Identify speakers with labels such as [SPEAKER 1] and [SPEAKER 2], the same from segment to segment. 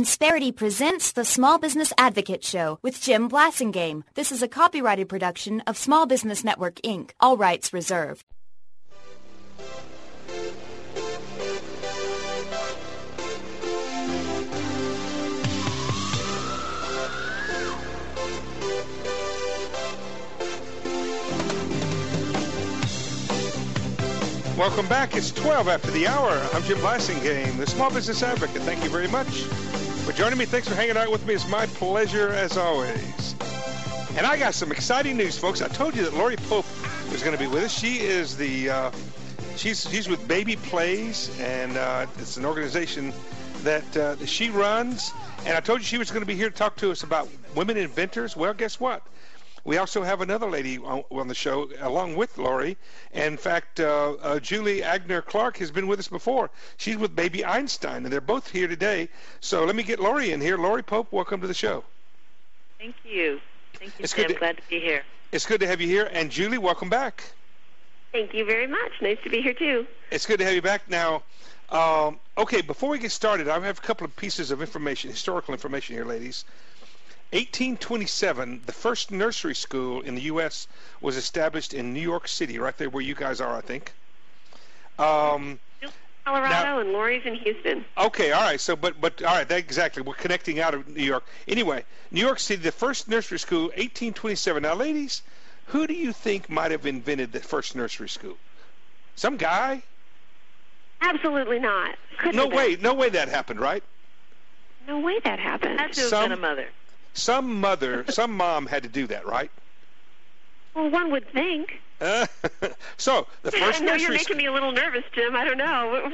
[SPEAKER 1] Insperity presents the Small Business Advocate Show with Jim Blasingame. This is a copyrighted production of Small Business Network, Inc., all rights reserved.
[SPEAKER 2] Welcome back. It's 12 after the hour. I'm Jim Blasingame, the Small Business Advocate. Thank you very much for joining me. Thanks for hanging out with me. It's my pleasure as always. And I got some exciting news, folks. I told you that Lori Pope was going to be with us. She is the she's with Baby Plays, and it's an organization that she runs. And I told you she was going to be here to talk to us about women inventors. Well, guess what? We also have another lady on the show along with Lori. In fact, Julie Agner-Clark has been with us before. She's with Baby Einstein, and they're both here today. So let me get Lori in here. Lori Pope, welcome to the show.
[SPEAKER 3] Thank you. Thank you, Jim. Glad to be here.
[SPEAKER 2] It's good to have you here. And Julie, welcome back.
[SPEAKER 3] Thank you very much. Nice to be here, too.
[SPEAKER 2] It's good to have you back. Now, okay, before we get started, I have a couple of pieces of information, historical information here, ladies. 1827, the first nursery school in the U.S. was established in New York City, right there where you guys are, I think.
[SPEAKER 3] Colorado, now, and Lori's in Houston.
[SPEAKER 2] Okay, all right. So, but all right, exactly. We're connecting out of New York. Anyway, New York City, the first nursery school, 1827. Now, ladies, who do you think might have invented the first nursery school? Some guy?
[SPEAKER 3] Absolutely not.
[SPEAKER 2] No way that happened, right?
[SPEAKER 3] No way that happened.
[SPEAKER 4] Had to have been a mother.
[SPEAKER 2] Some mom had to do that, right?
[SPEAKER 3] Well, one would think.
[SPEAKER 2] So the first.
[SPEAKER 3] I know
[SPEAKER 2] nursery
[SPEAKER 3] you're making me a little nervous, Jim. I don't know.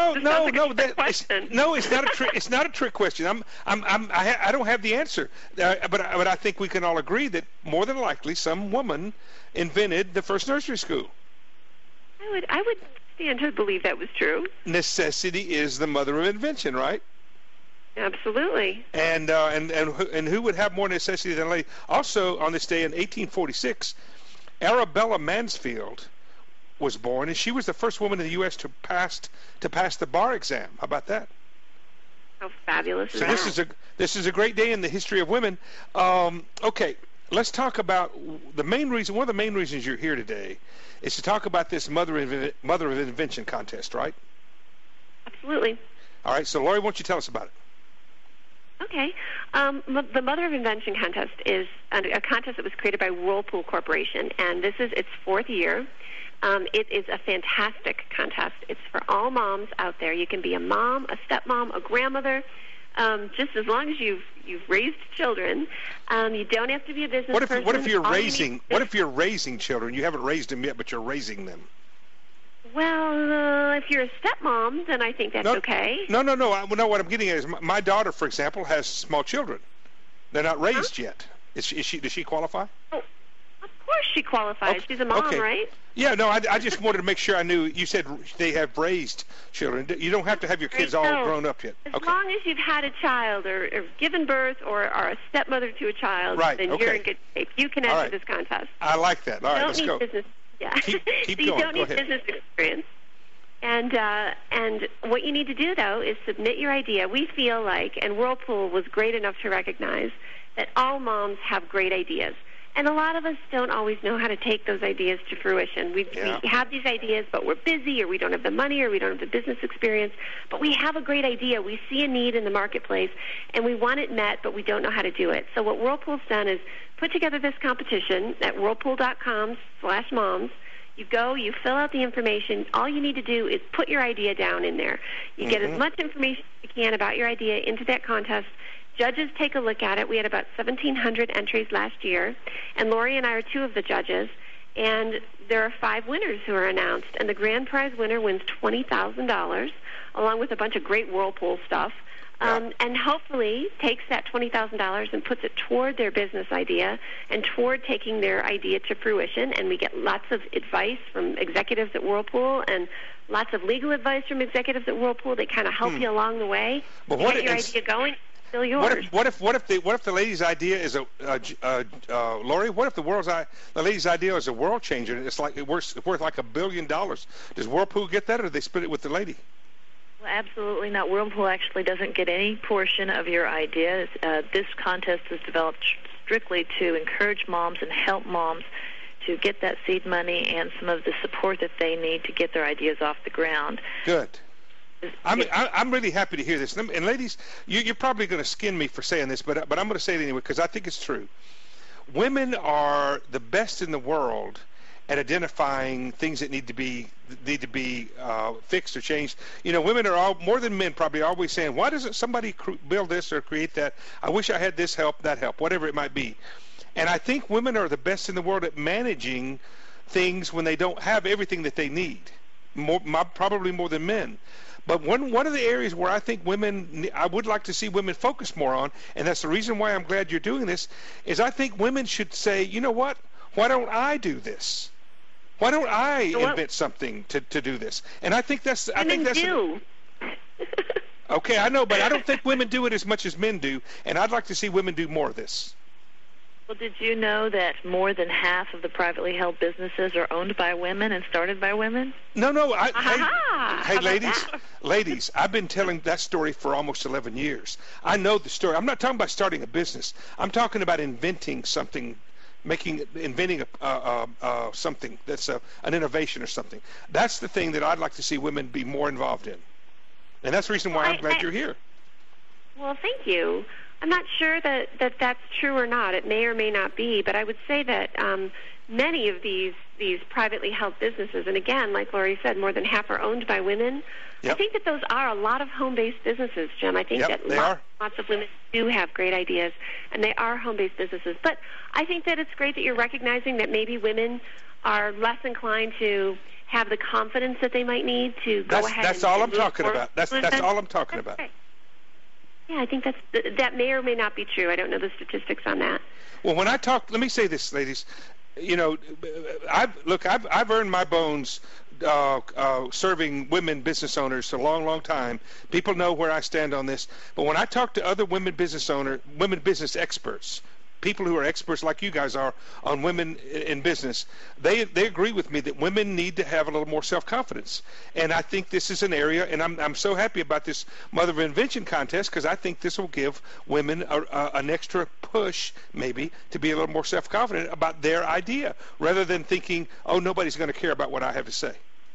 [SPEAKER 2] No. It's not a trick. It's not a trick question. I don't have the answer, but I think we can all agree that more than likely some woman invented the first nursery school.
[SPEAKER 3] I would stand to believe that was true.
[SPEAKER 2] Necessity is the mother of invention, right?
[SPEAKER 3] Absolutely.
[SPEAKER 2] And who would have more necessity than a lady? Also, on this day in 1846, Arabella Mansfield was born, and she was the first woman in the U.S. to pass the bar exam. How about that?
[SPEAKER 3] How fabulous is
[SPEAKER 2] that? So this is a great day in the history of women. Okay, let's talk about the main reason. One of the main reasons you're here today is to talk about this Mother of Invention contest, right?
[SPEAKER 3] Absolutely.
[SPEAKER 2] All right. So, Lori, why don't you tell us about it?
[SPEAKER 3] Okay. The Mother of Invention contest is a contest that was created by Whirlpool Corporation, and this is its fourth year. It is a fantastic contest. It's for all moms out there. You can be a mom, a stepmom, a grandmother, just as long as you've raised children. You don't have to be a business person.
[SPEAKER 2] What if you're raising children? You haven't raised them yet, but you're raising them.
[SPEAKER 3] Well, if you're a stepmom, then I think that's okay.
[SPEAKER 2] No. What I'm getting at is my daughter, for example, has small children. They're not raised yet. Does she qualify?
[SPEAKER 3] Oh, of course she qualifies. She's a mom, right?
[SPEAKER 2] Yeah, no, I just wanted to make sure I knew. You said they have raised children. You don't have to have your kids all grown up yet.
[SPEAKER 3] As long as you've had a child or given birth or are a stepmother to a child, then you're in good shape. You can enter this contest.
[SPEAKER 2] I like that. All right, let's go.
[SPEAKER 3] Yeah.
[SPEAKER 2] Keep
[SPEAKER 3] so
[SPEAKER 2] going.
[SPEAKER 3] You don't need business experience. And what you need to do, though, is submit your idea. We feel like, and Whirlpool was great enough to recognize, that all moms have great ideas. And a lot of us don't always know how to take those ideas to fruition. We have these ideas, but we're busy, or we don't have the money, or we don't have the business experience. But we have a great idea. We see a need in the marketplace, and we want it met, but we don't know how to do it. So what Whirlpool's done is put together this competition at whirlpool.com/moms. You go, you fill out the information. All you need to do is put your idea down in there. You get as much information as you can about your idea into that contest. Judges take a look at it. We had about 1,700 entries last year, and Lori and I are two of the judges, and there are 5 winners who are announced, and the grand prize winner wins $20,000, along with a bunch of great Whirlpool stuff, and hopefully takes that $20,000 and puts it toward their business idea and toward taking their idea to fruition, and we get lots of advice from executives at Whirlpool and lots of legal advice from executives at Whirlpool. They kind of help you along the way to get your idea going. Still yours.
[SPEAKER 2] What if the lady's idea is Lori? What if the lady's idea is a world changer? It's like it's worth like $1 billion. Does Whirlpool get that, or do they split it with the lady?
[SPEAKER 4] Well, absolutely not. Whirlpool actually doesn't get any portion of your ideas. This contest is developed strictly to encourage moms and help moms to get that seed money and some of the support that they need to get their ideas off the ground.
[SPEAKER 2] Good. I'm really happy to hear this. And ladies, you're probably going to skin me for saying this, but I'm going to say it anyway because I think it's true. Women are the best in the world at identifying things that need to be fixed or changed. You know, women are more than men probably always saying, why doesn't somebody build this or create that? I wish I had this help, that help, whatever it might be. And I think women are the best in the world at managing things when they don't have everything that they need, probably more than men. But one of the areas where I think I would like to see women focus more on, and that's the reason why I'm glad you're doing this, is I think women should say, you know what, why don't I do this? Why don't I invent something to do this? And I think that's...
[SPEAKER 3] Women do.
[SPEAKER 2] Okay, I know, but I don't think women do it as much as men do, and I'd like to see women do more of this.
[SPEAKER 4] Well, did you know that more than half of the privately held businesses are owned by women and started by women?
[SPEAKER 2] No. Hey, ladies, I've been telling that story for almost 11 years. I know the story. I'm not talking about starting a business. I'm talking about inventing something, inventing something that's an innovation or something. That's the thing that I'd like to see women be more involved in. And that's the reason why I'm glad you're here.
[SPEAKER 3] Well, thank you. I'm not sure that that's true or not. It may or may not be, but I would say that many of these privately held businesses, and again, like Lori said, more than half are owned by women. Yep. I think that those are a lot of home-based businesses, Jim. I think that lots of women do have great ideas, and they are home-based businesses. But I think that it's great that you're recognizing that maybe women are less inclined to have the confidence that they might need to go ahead.
[SPEAKER 2] That's all I'm talking about. That's all I'm talking about.
[SPEAKER 3] Right. Yeah, I think that may or may not be true. I don't know the statistics on that.
[SPEAKER 2] Well, when I talk, let me say this, ladies. You know, I've earned my bones serving women business owners a long, long time. People know where I stand on this. But when I talk to other women business experts, people who are experts like you guys are on women in business, they agree with me that women need to have a little more self-confidence. And I think this is an area, and I'm so happy about this Mother of Invention contest because I think this will give women an extra push, maybe, to be a little more self-confident about their idea rather than thinking, oh, nobody's going to care about what I have to say.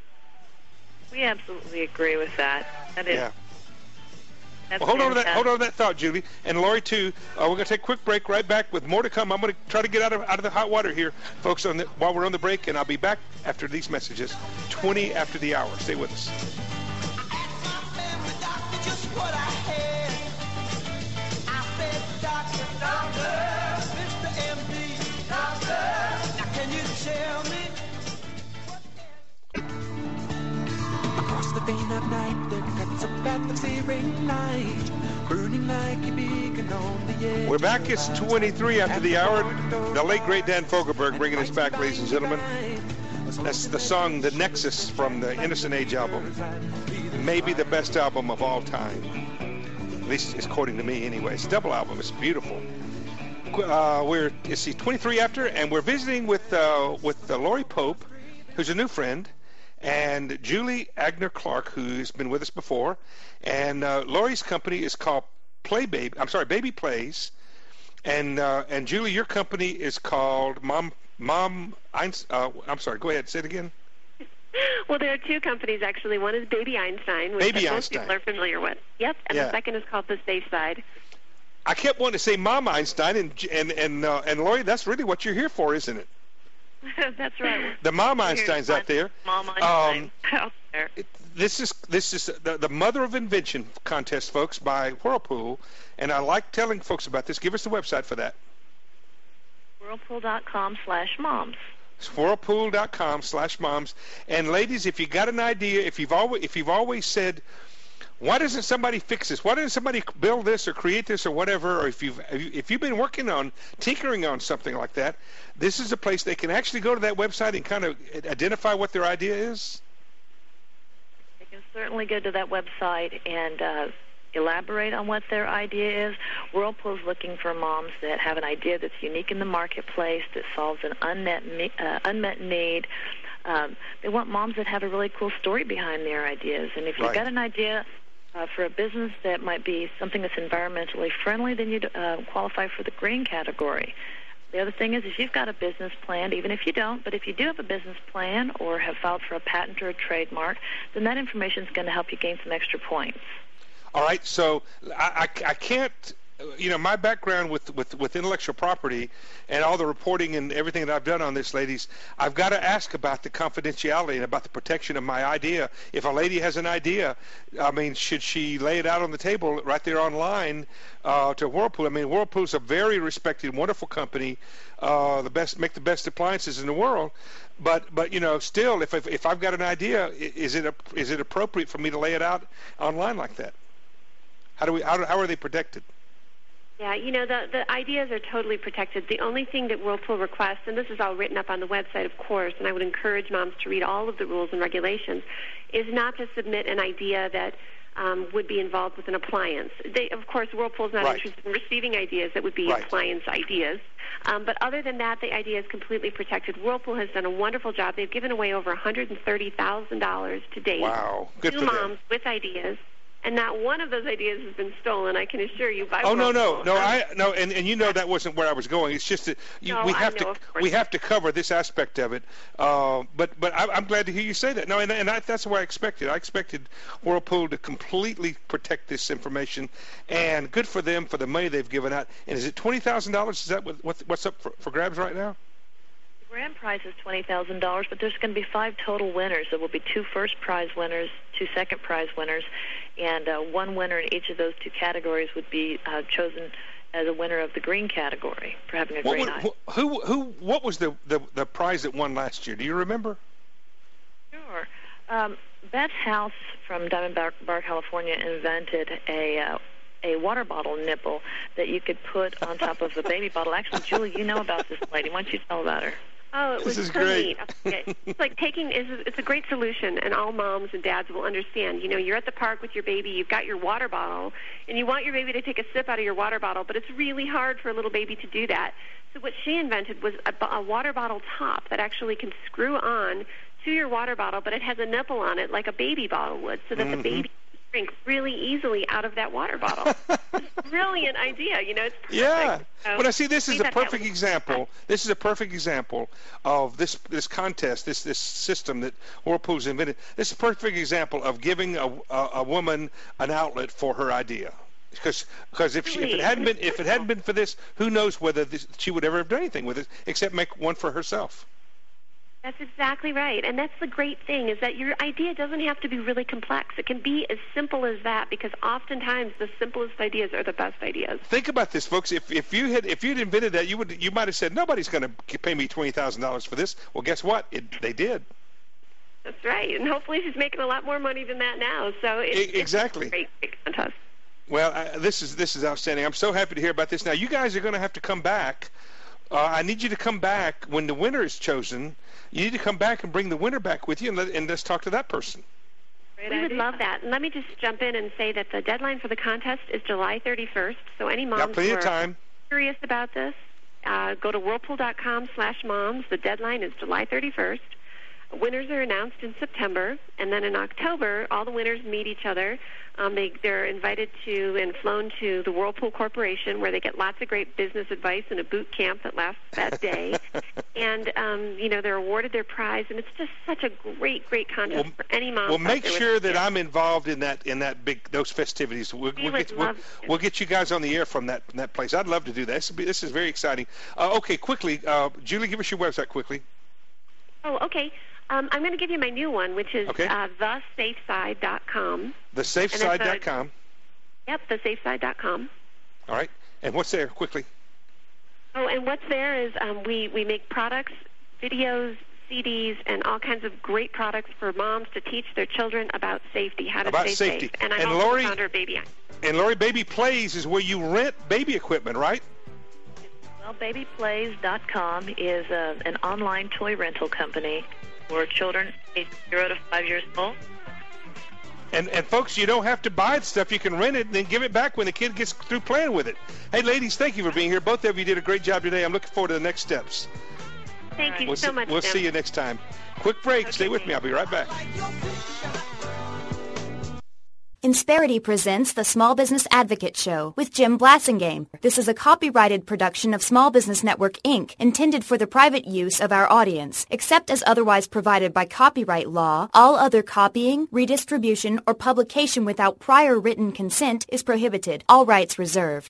[SPEAKER 4] We absolutely agree with that. That is. Yeah.
[SPEAKER 2] Well, hold on to that thought, Julie, and Lori too. We're going to take a quick break. Right back with more to come. I'm going to try to get out of the hot water here, folks, while we're on the break, and I'll be back after these messages, 20 after the hour. Stay with us.
[SPEAKER 5] The vein of night that cuts up at the searing light, burning like a beacon on the edge.
[SPEAKER 2] We're back. It's 23 after the hour. The late, great Dan Fogelberg bringing us back, ladies and gentlemen. That's the song The Nexus from the Innocent Age album. Maybe the best album of all time. At least it's according to me anyway. It's a double album. It's beautiful. We're 23 after, and we're visiting with Lori Pope, who's a new friend, and Julie Agner-Clark, who's been with us before. And Lori's company is called Baby Plays. And Julie, your company is called I'm sorry, go ahead, say it again.
[SPEAKER 3] Well, there are two companies, actually. One is Baby Einstein, which most people are familiar with. Yep, and the second is called The Safe Side.
[SPEAKER 2] I kept wanting to say Mom Einstein, and Lori, that's really what you're here for, isn't it?
[SPEAKER 3] That's right.
[SPEAKER 2] The Mom Einstein's out there.
[SPEAKER 4] Mom Einstein out there.
[SPEAKER 2] This is the Mother of Invention contest, folks, by Whirlpool, and I like telling folks about this. Give us the website for that.
[SPEAKER 4] Whirlpool.com/moms.
[SPEAKER 2] It's Whirlpool.com/moms. And ladies, if you got an idea, if you've always said, why doesn't somebody fix this? Why doesn't somebody build this or create this or whatever? Or if you've been working on tinkering on something like that, this is a place they can actually go to that website and kind of identify what their idea is.
[SPEAKER 4] They can certainly go to that website and elaborate on what their idea is. Whirlpool is looking for moms that have an idea that's unique in the marketplace, that solves an unmet need. They want moms that have a really cool story behind their ideas. And if you've got an idea For a business that might be something that's environmentally friendly, then you'd qualify for the green category. The other thing is if you've got a business plan, even if you don't, but if you do have a business plan or have filed for a patent or a trademark, then that information is going to help you gain some extra points.
[SPEAKER 2] All right, so I can't, my background with intellectual property and all the reporting and everything that I've done on this, ladies, I've got to ask about the confidentiality and about the protection of my idea. If a lady has an idea, I mean, should she lay it out on the table right there online to Whirlpool? I mean, Whirlpool's a very respected, wonderful company, make the best appliances in the world. But still, if I've got an idea, is it appropriate for me to lay it out online like that? How are they protected?
[SPEAKER 3] Yeah, the ideas are totally protected. The only thing that Whirlpool requests, and this is all written up on the website, of course, and I would encourage moms to read all of the rules and regulations, is not to submit an idea that would be involved with an appliance. Of course, Whirlpool's not interested in receiving ideas that would be appliance ideas. But other than that, the idea is completely protected. Whirlpool has done a wonderful job. They've given away over $130,000 to date.
[SPEAKER 2] Wow, good
[SPEAKER 3] to
[SPEAKER 2] for
[SPEAKER 3] moms
[SPEAKER 2] them.
[SPEAKER 3] with ideas. And not one of those ideas has been stolen, I can assure you. By
[SPEAKER 2] no,
[SPEAKER 3] Whirlpool.
[SPEAKER 2] and that wasn't where I was going. It's just that we have to cover this aspect of it. But I'm glad to hear you say that. No, and that's what I expected. I expected Whirlpool to completely protect this information, and good for them for the money they've given out. And is it $20,000? Is that what's up for grabs right now?
[SPEAKER 4] The grand prize is $20,000, but there's going to be 5 total winners. There will be 2 first prize winners, 2 second prize winners, and 1 winner in each of those 2 categories would be chosen as a winner of the green category for having a great eye.
[SPEAKER 2] What was the prize that won last year? Do you remember?
[SPEAKER 4] Sure. Beth House from Diamond Bar, California, invented a water bottle nipple that you could put on top of the baby bottle. Actually, Julie, you know about this lady. Why don't you tell about her?
[SPEAKER 3] Oh, it was
[SPEAKER 2] this is
[SPEAKER 3] so
[SPEAKER 2] great.
[SPEAKER 3] neat. Okay. It's like it's a great solution, and all moms and dads will understand. You're at the park with your baby, you've got your water bottle, and you want your baby to take a sip out of your water bottle, but it's really hard for a little baby to do that. So what she invented was a water bottle top that actually can screw on to your water bottle, but it has a nipple on it like a baby bottle would, so that the baby drink really easily out of that water bottle. It's a brilliant idea, it's perfect.
[SPEAKER 2] Yeah.
[SPEAKER 3] So
[SPEAKER 2] But I see this is a perfect example. This is a perfect example of this contest, this system that Whirlpool's invented. This is a perfect example of giving a woman an outlet for her idea. Because if it hadn't been for this, who knows whether she would ever have done anything with it except make one for herself.
[SPEAKER 3] That's exactly right. And that's the great thing, is that your idea doesn't have to be really complex. It can be as simple as that, because oftentimes the simplest ideas are the best ideas.
[SPEAKER 2] Think about this, folks. If you'd invented that, you might have said, nobody's going to pay me $20,000 for this. Well, guess what? They did.
[SPEAKER 3] That's right. And hopefully she's making a lot more money than that now. So
[SPEAKER 2] exactly.
[SPEAKER 3] It's a great contest.
[SPEAKER 2] Well, this is outstanding. I'm so happy to hear about this. Now, you guys are going to have to come back. I need you to come back when the winner is chosen. You need to come back and bring the winner back with you, and let's talk to that person.
[SPEAKER 3] We would love that. And let me just jump in and say that the deadline for the contest is July 31st. So any moms who are curious about this, go to whirlpool.com/moms. The deadline is July 31st. Winners are announced in September, and then in October, all the winners meet each other. They're invited to and flown to the Whirlpool Corporation, where they get lots of great business advice and a boot camp that lasts that day. And, they're awarded their prize, and it's just such a great contest for any mom.
[SPEAKER 2] Well, make sure that I'm involved in those festivities. We'll get you guys on the air from that place. I'd love to do that. This is very exciting. Okay, quickly, Julie, give us your website quickly.
[SPEAKER 3] Oh, okay. I'm going to give you my new one, which is thesafeside.com.
[SPEAKER 2] Thesafeside.com.
[SPEAKER 3] Yep, thesafeside.com.
[SPEAKER 2] All right. And what's there, quickly?
[SPEAKER 3] Oh, and what's there is we make products, videos, CDs, and all kinds of great products for moms to teach their children about safety, how to stay safe. And I'm also the founder of Baby Eye.
[SPEAKER 2] And Lori, Baby Plays is where you rent baby equipment, right?
[SPEAKER 4] Well, babyplays.com is an online toy rental company for children aged 0 to 5 years old.
[SPEAKER 2] And folks, you don't have to buy the stuff. You can rent it and then give it back when the kid gets through playing with it. Hey, ladies, thank you for being here. Both of you did a great job today. I'm looking forward to the next steps.
[SPEAKER 3] Thank you so much,
[SPEAKER 2] We'll see you next time. Quick break. Stay with me. I'll be right back.
[SPEAKER 1] Insperity presents the Small Business Advocate Show with Jim Blasingame. This is a copyrighted production of Small Business Network, Inc., intended for the private use of our audience. Except as otherwise provided by copyright law, all other copying, redistribution, or publication without prior written consent is prohibited. All rights reserved.